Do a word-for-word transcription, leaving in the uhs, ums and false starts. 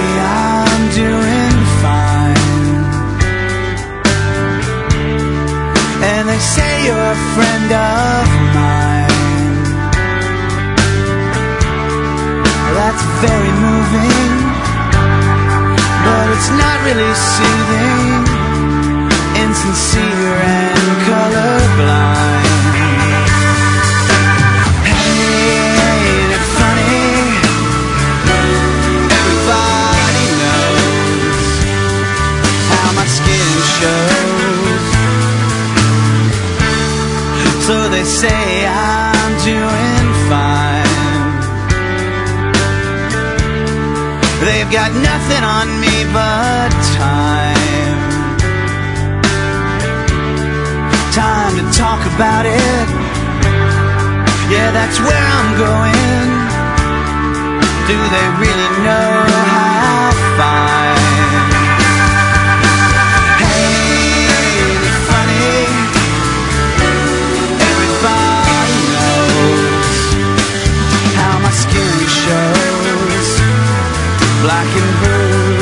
I'm doing fine, and they say you're a friend of mine. That's very moving, but it's not really soothing, insincere and colorblind. So they say I'm doing fine. They've got nothing on me but time. Time to talk about it. Yeah, that's where I'm going. Do they really know how fine? Black and blue.